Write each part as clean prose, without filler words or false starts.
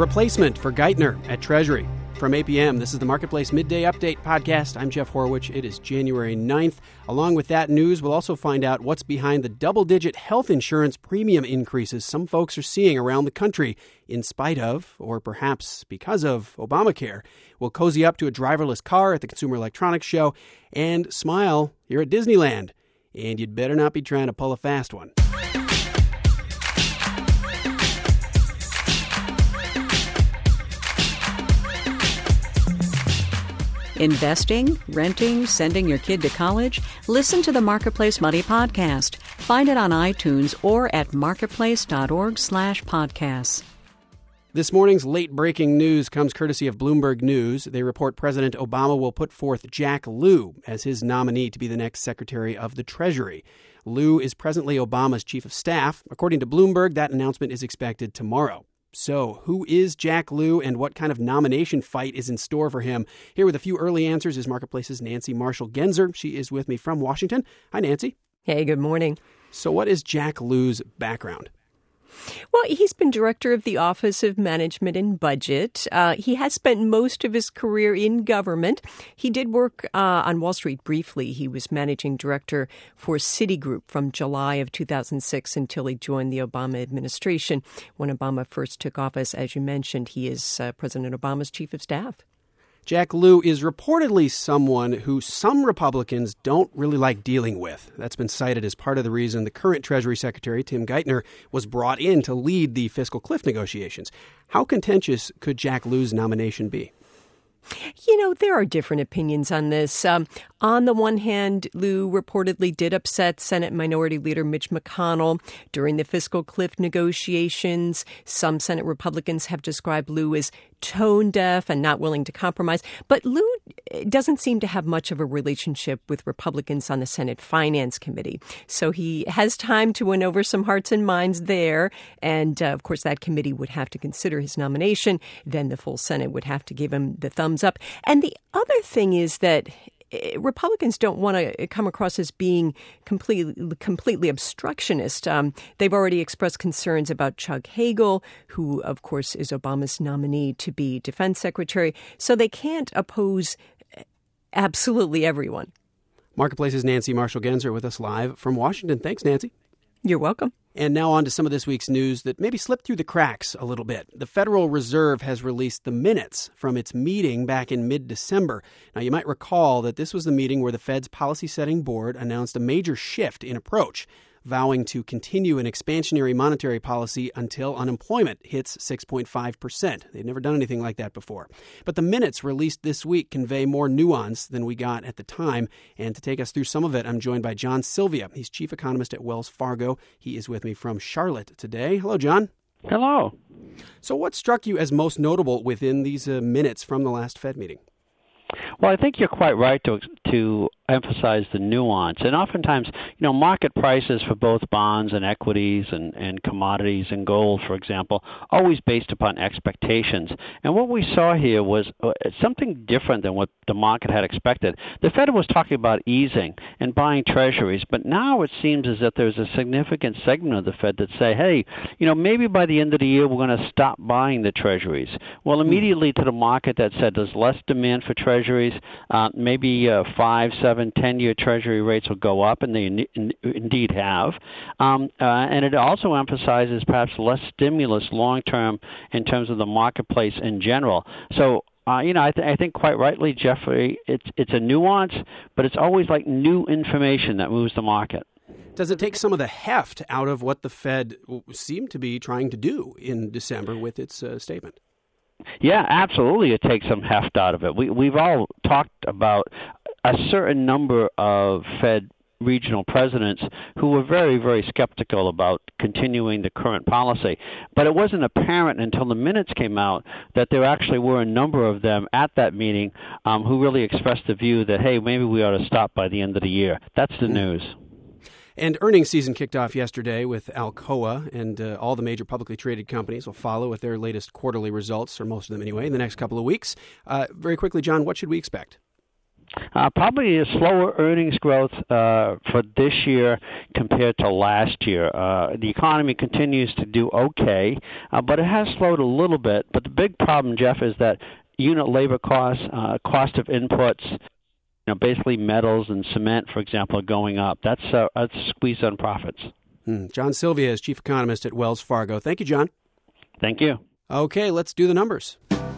replacement for Geithner at Treasury. From APM, this is the Marketplace Midday Update podcast. I'm Jeff Horwich. It is January 9th. Along with that news, we'll also find out what's behind the double-digit health insurance premium increases some folks are seeing around the country in spite of, or perhaps because of, Obamacare. We'll cozy up to a driverless car at the Consumer Electronics Show and smile here at Disneyland. And you'd better not be trying to pull a fast one. Investing, renting, sending your kid to college? Listen to the Marketplace Money podcast. Find it on iTunes or at marketplace.org/podcasts. This morning's late-breaking news comes courtesy of Bloomberg News. They report President Obama will put forth Jack Lew as his nominee to be the next Secretary of the Treasury. Lew is presently Obama's chief of staff. According to Bloomberg, that announcement is expected tomorrow. So, who is Jack Lew and what kind of nomination fight is in store for him? Here with a few early answers is Marketplace's Nancy Marshall-Genzer. She is with me from Washington. Hi, Nancy. Hey, good morning. So what is Jack Lew's background? Well, he's been director of the Office of Management and Budget. He has spent most of his career in government. He did work on Wall Street briefly. He was managing director for Citigroup from July of 2006 until he joined the Obama administration. When Obama first took office, as you mentioned, he is President Obama's chief of staff. Jack Lew is reportedly someone who some Republicans don't really like dealing with. That's been cited as part of the reason the current Treasury Secretary, Tim Geithner, was brought in to lead the fiscal cliff negotiations. How contentious could Jack Lew's nomination be? You know, there are different opinions on this. On the one hand, Lew reportedly did upset Senate Minority Leader Mitch McConnell during the fiscal cliff negotiations. Some Senate Republicans have described Lew as tone deaf and not willing to compromise. But Lew doesn't seem to have much of a relationship with Republicans on the Senate Finance Committee. So he has time to win over some hearts and minds there. And, of course, that committee would have to consider his nomination. Then the full Senate would have to give him the thumbs up. And the other thing is that Republicans don't want to come across as being completely obstructionist. They've already expressed concerns about Chuck Hagel, who, of course, is Obama's nominee to be defense secretary. So they can't oppose absolutely everyone. Marketplace's Nancy Marshall-Genzer with us live from Washington. Thanks, Nancy. You're welcome. And now on to some of this week's news that maybe slipped through the cracks a little bit. The Federal Reserve has released the minutes from its meeting back in mid-December. Now, you might recall that this was the meeting where the Fed's policy-setting board announced a major shift in approach, vowing to continue an expansionary monetary policy until unemployment hits 6.5%. They'd never done anything like that before. But the minutes released this week convey more nuance than we got at the time. And to take us through some of it, I'm joined by John Sylvia. He's chief economist at Wells Fargo. He is with me from Charlotte today. Hello, John. Hello. So what struck you as most notable within these minutes from the last Fed meeting? Well, I think you're quite right to emphasize the nuance. And oftentimes, market prices for both bonds and equities and commodities and gold, for example, always based upon expectations. And what we saw here was something different than what the market had expected. The Fed was talking about easing and buying treasuries, but now it seems as if there's a significant segment of the Fed that say, hey, maybe by the end of the year we're going to stop buying the treasuries. Well, immediately to the market that said there's less demand for treasuries, maybe 5, 7, 10-year Treasury rates will go up, and they indeed have. And it also emphasizes perhaps less stimulus long-term in terms of the marketplace in general. So, I think quite rightly, Jeffrey, it's a nuance, but it's always like new information that moves the market. Does it take some of the heft out of what the Fed seemed to be trying to do in December with its statement? Yeah, absolutely. It takes some heft out of it. We've all talked about a certain number of Fed regional presidents who were very, very skeptical about continuing the current policy. But it wasn't apparent until the minutes came out that there actually were a number of them at that meeting who really expressed the view that, hey, maybe we ought to stop by the end of the year. That's the news. And earnings season kicked off yesterday with Alcoa, and all the major publicly traded companies will follow with their latest quarterly results, or most of them anyway, in the next couple of weeks. Very quickly, John, what should we expect? Probably a slower earnings growth for this year compared to last year. The economy continues to do okay, but it has slowed a little bit. But the big problem, Jeff, is that unit labor costs, cost of inputs, basically metals and cement, for example, are going up. That's a squeeze on profits. John Sylvia is chief economist at Wells Fargo. Thank you, John. Thank you. Okay, let's do the numbers.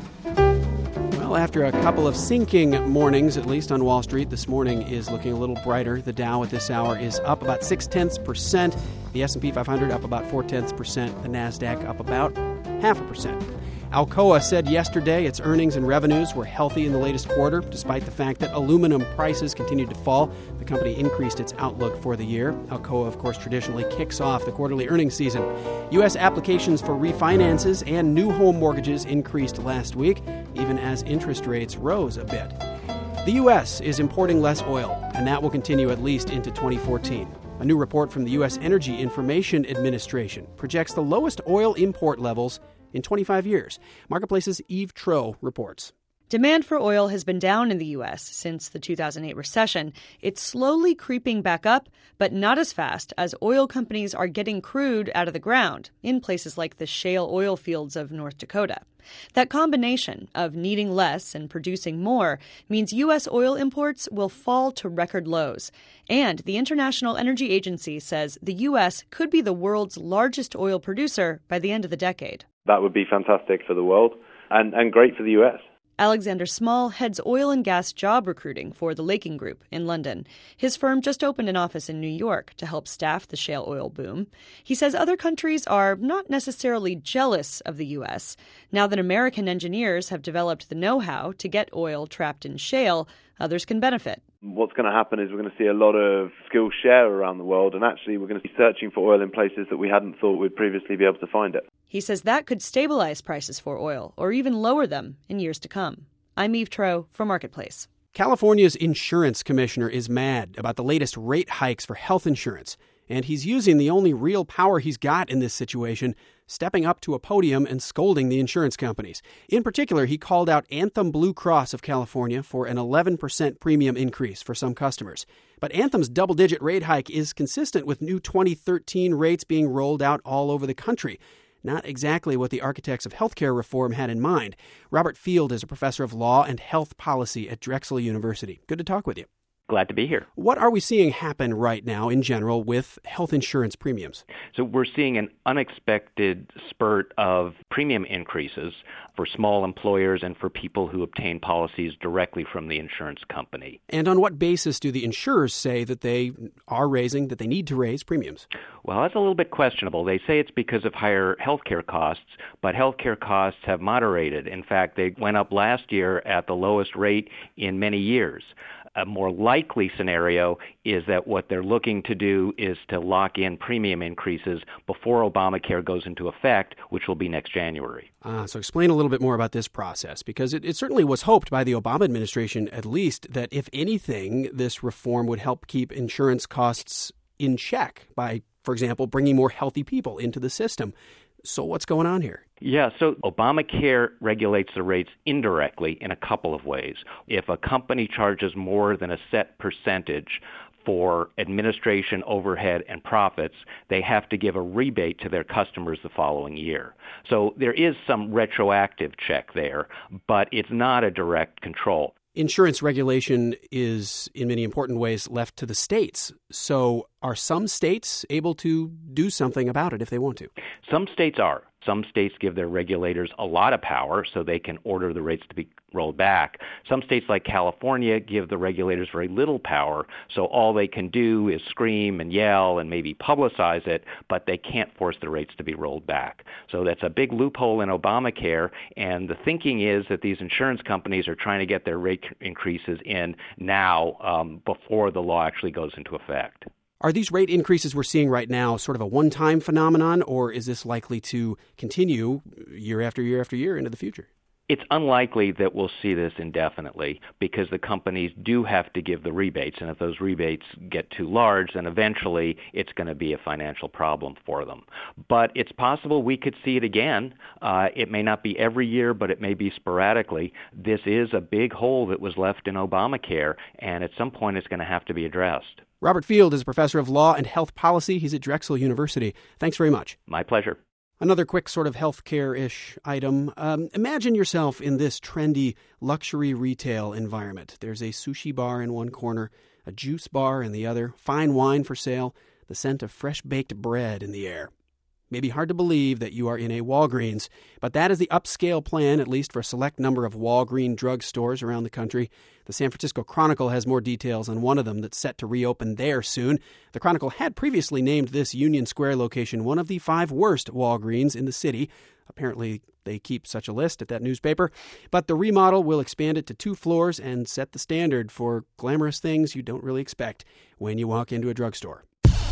Well, after a couple of sinking mornings, at least on Wall Street, this morning is looking a little brighter. The Dow at this hour is up about 0.6%. The S&P 500 up about 0.4%. The NASDAQ up about 0.5%. Alcoa said yesterday its earnings and revenues were healthy in the latest quarter, despite the fact that aluminum prices continued to fall. The company increased its outlook for the year. Alcoa, of course, traditionally kicks off the quarterly earnings season. U.S. applications for refinances and new home mortgages increased last week, even as interest rates rose a bit. The U.S. is importing less oil, and that will continue at least into 2014. A new report from the U.S. Energy Information Administration projects the lowest oil import levels in 25 years. Marketplace's Eve Troeh reports. Demand for oil has been down in the U.S. since the 2008 recession. It's slowly creeping back up, but not as fast as oil companies are getting crude out of the ground in places like the shale oil fields of North Dakota. That combination of needing less and producing more means U.S. oil imports will fall to record lows. And the International Energy Agency says the U.S. could be the world's largest oil producer by the end of the decade. That would be fantastic for the world and great for the U.S. Alexander Small heads oil and gas job recruiting for the Laking Group in London. His firm just opened an office in New York to help staff the shale oil boom. He says other countries are not necessarily jealous of the U.S. Now that American engineers have developed the know-how to get oil trapped in shale, others can benefit. What's going to happen is we're going to see a lot of skill share around the world, and actually we're going to be searching for oil in places that we hadn't thought we'd previously be able to find it. He says that could stabilize prices for oil or even lower them in years to come. I'm Eve Troeh for Marketplace. California's insurance commissioner is mad about the latest rate hikes for health insurance, and he's using the only real power he's got in this situation, stepping up to a podium and scolding the insurance companies. In particular, he called out Anthem Blue Cross of California for an 11% premium increase for some customers. But Anthem's double-digit rate hike is consistent with new 2013 rates being rolled out all over the country. Not exactly what the architects of healthcare reform had in mind. Robert Field is a professor of law and health policy at Drexel University. Good to talk with you. Glad to be here. What are we seeing happen right now in general with health insurance premiums? So we're seeing an unexpected spurt of premium increases for small employers and for people who obtain policies directly from the insurance company. And on what basis do the insurers say that they need to raise premiums? Well, that's a little bit questionable. They say it's because of higher healthcare costs, but healthcare costs have moderated. In fact, they went up last year at the lowest rate in many years. A more likely scenario is that what they're looking to do is to lock in premium increases before Obamacare goes into effect, which will be next January. So explain a little bit more about this process, because it certainly was hoped by the Obama administration, at least, that if anything, this reform would help keep insurance costs in check by, for example, bringing more healthy people into the system. So what's going on here? Yeah, so Obamacare regulates the rates indirectly in a couple of ways. If a company charges more than a set percentage for administration, overhead, and profits, they have to give a rebate to their customers the following year. So there is some retroactive check there, but it's not a direct control. Insurance regulation is, in many important ways, left to the states. So are some states able to do something about it if they want to? Some states are. Some states give their regulators a lot of power so they can order the rates to be rolled back. Some states like California give the regulators very little power, so all they can do is scream and yell and maybe publicize it, but they can't force the rates to be rolled back. So that's a big loophole in Obamacare, and the thinking is that these insurance companies are trying to get their rate increases in now before the law actually goes into effect. Are these rate increases we're seeing right now sort of a one-time phenomenon, or is this likely to continue year after year after year into the future? It's unlikely that we'll see this indefinitely because the companies do have to give the rebates, and if those rebates get too large, then eventually it's going to be a financial problem for them. But it's possible we could see it again. It may not be every year, but it may be sporadically. This is a big hole that was left in Obamacare, and at some point it's going to have to be addressed. Robert Field is a professor of law and health policy. He's at Drexel University. Thanks very much. My pleasure. Another quick sort of healthcare-ish item. Imagine yourself in this trendy luxury retail environment. There's a sushi bar in one corner, a juice bar in the other, fine wine for sale, the scent of fresh-baked bread in the air. Maybe hard to believe that you are in a Walgreens, but that is the upscale plan, at least for a select number of Walgreens drugstores around the country. The San Francisco Chronicle has more details on one of them that's set to reopen there soon. The Chronicle had previously named this Union Square location one of the 5 worst Walgreens in the city. Apparently, they keep such a list at that newspaper. But the remodel will expand it to 2 floors and set the standard for glamorous things you don't really expect when you walk into a drugstore.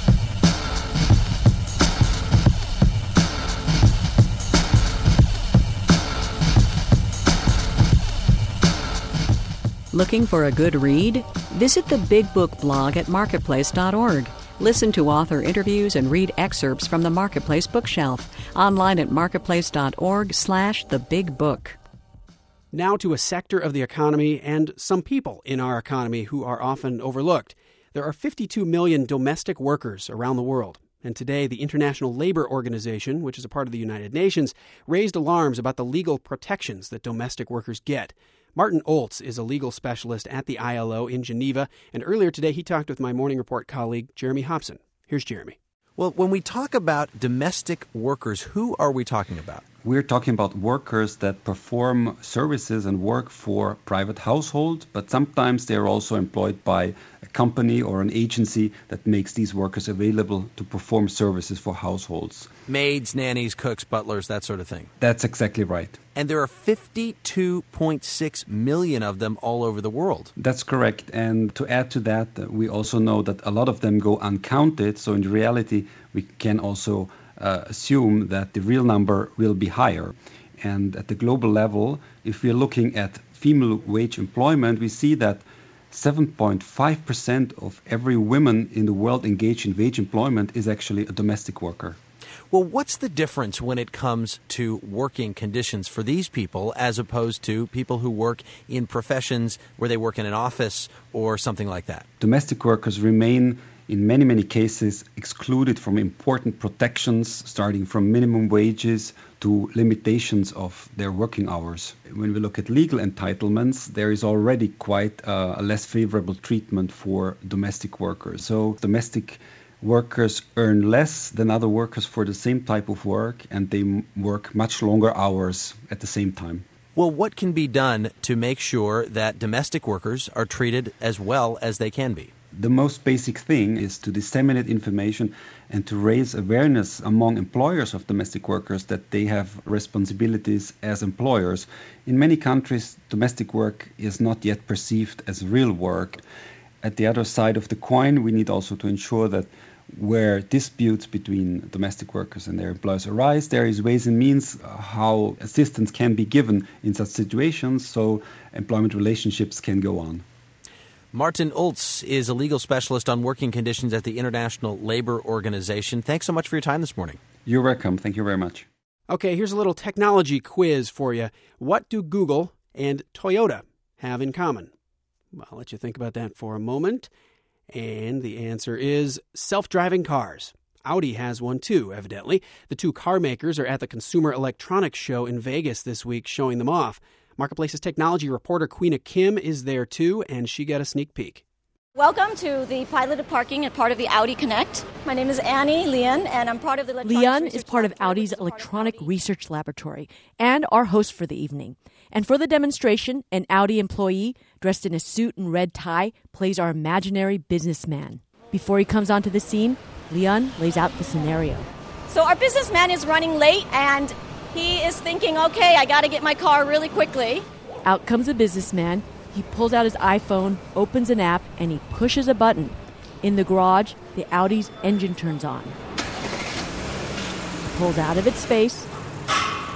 Looking for a good read? Visit the Big Book blog at marketplace.org. Listen to author interviews and read excerpts from the Marketplace bookshelf. Online at marketplace.org/thebigbook. Now to a sector of the economy and some people in our economy who are often overlooked. There are 52 million domestic workers around the world. And today, the International Labor Organization, which is a part of the United Nations, raised alarms about the legal protections that domestic workers get. Martin Oltz is a legal specialist at the ILO in Geneva, and earlier today he talked with my Morning Report colleague, Jeremy Hobson. Here's Jeremy. Well, when we talk about domestic workers, who are we talking about? We're talking about workers that perform services and work for private households, but sometimes they're also employed by a company or an agency that makes these workers available to perform services for households. Maids, nannies, cooks, butlers, that sort of thing. That's exactly right. And there are 52.6 million of them all over the world. That's correct. And to add to that, we also know that a lot of them go uncounted. So in reality, we can also assume that the real number will be higher. And at the global level, if we're looking at female wage employment, we see that 7.5% of every woman in the world engaged in wage employment is actually a domestic worker. Well, what's the difference when it comes to working conditions for these people as opposed to people who work in professions where they work in an office or something like that? Domestic workers remain, in many, many cases, excluded from important protections, starting from minimum wages to limitations of their working hours. When we look at legal entitlements, there is already quite a less favorable treatment for domestic workers. So domestic workers earn less than other workers for the same type of work, and they work much longer hours at the same time. Well, what can be done to make sure that domestic workers are treated as well as they can be? The most basic thing is to disseminate information and to raise awareness among employers of domestic workers that they have responsibilities as employers. In many countries, domestic work is not yet perceived as real work. At the other side of the coin, we need also to ensure that where disputes between domestic workers and their employers arise, there is ways and means how assistance can be given in such situations so employment relationships can go on. Martin Oltz is a legal specialist on working conditions at the International Labor Organization. Thanks so much for your time this morning. You're welcome. Thank you very much. Okay, here's a little technology quiz for you. What do Google and Toyota have in common? Well, I'll let you think about that for a moment. And the answer is self-driving cars. Audi has one too, evidently. The 2 car makers are at the Consumer Electronics Show in Vegas this week showing them off. Marketplace's technology reporter Queena Kim is there too, and she got a sneak peek. Welcome to the piloted parking at part of the Audi Connect. My name is Annie Leon, and I'm part of the Leon is part of Audi's Electronic Research Laboratory and our host for the evening. And for the demonstration, an Audi employee dressed in a suit and red tie plays our imaginary businessman. Before he comes onto the scene, Leon lays out the scenario. So our businessman is running late, and he is thinking, okay, I got to get my car really quickly. Out comes a businessman. He pulls out his iPhone, opens an app, and he pushes a button. In the garage, the Audi's engine turns on. It pulls out of its space,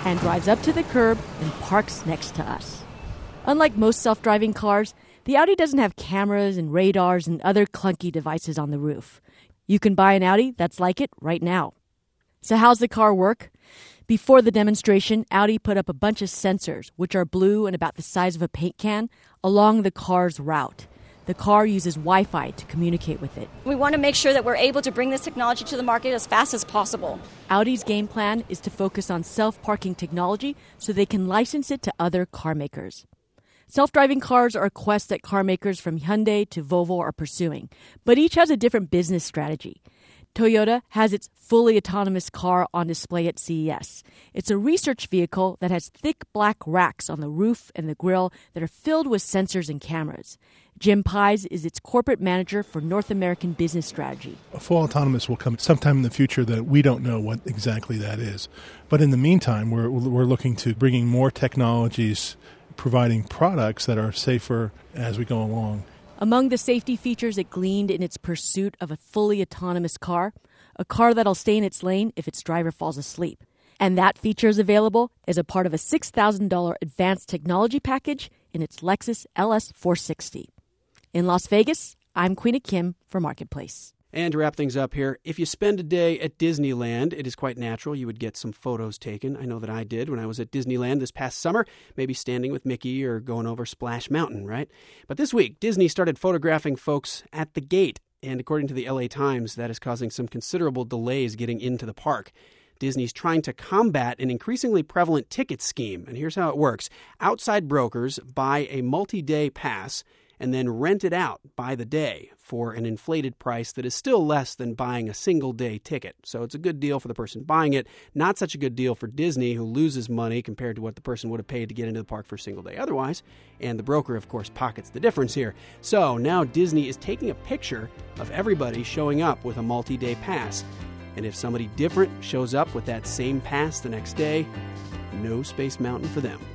and drives up to the curb and parks next to us. Unlike most self-driving cars, the Audi doesn't have cameras and radars and other clunky devices on the roof. You can buy an Audi that's like it right now. So how's the car work? Before the demonstration, Audi put up a bunch of sensors, which are blue and about the size of a paint can, along the car's route. The car uses Wi-Fi to communicate with it. We want to make sure that we're able to bring this technology to the market as fast as possible. Audi's game plan is to focus on self-parking technology so they can license it to other car makers. Self-driving cars are a quest that car makers from Hyundai to Volvo are pursuing, but each has a different business strategy. Toyota has its fully autonomous car on display at CES. It's a research vehicle that has thick black racks on the roof and the grille that are filled with sensors and cameras. Jim Pies is its corporate manager for North American business strategy. A full autonomous will come sometime in the future that we don't know what exactly that is. But in the meantime, we're looking to bringing more technologies, providing products that are safer as we go along. Among the safety features it gleaned in its pursuit of a fully autonomous car, a car that'll stay in its lane if its driver falls asleep. And that feature is available as a part of a $6,000 advanced technology package in its Lexus LS 460. In Las Vegas, I'm Queena Kim for Marketplace. And to wrap things up here, if you spend a day at Disneyland, it is quite natural you would get some photos taken. I know that I did when I was at Disneyland this past summer, maybe standing with Mickey or going over Splash Mountain, right? But this week, Disney started photographing folks at the gate. And according to the LA Times, that is causing some considerable delays getting into the park. Disney's trying to combat an increasingly prevalent ticket scheme. And here's how it works. Outside brokers buy a multi-day pass and then rent it out by the day for an inflated price that is still less than buying a single-day ticket. So it's a good deal for the person buying it, not such a good deal for Disney, who loses money compared to what the person would have paid to get into the park for a single day otherwise. And the broker, of course, pockets the difference here. So now Disney is taking a picture of everybody showing up with a multi-day pass. And if somebody different shows up with that same pass the next day, no Space Mountain for them.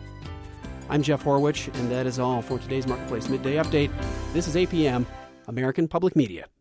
I'm Jeff Horwich, and that is all for today's Marketplace Midday Update. This is APM, American Public Media.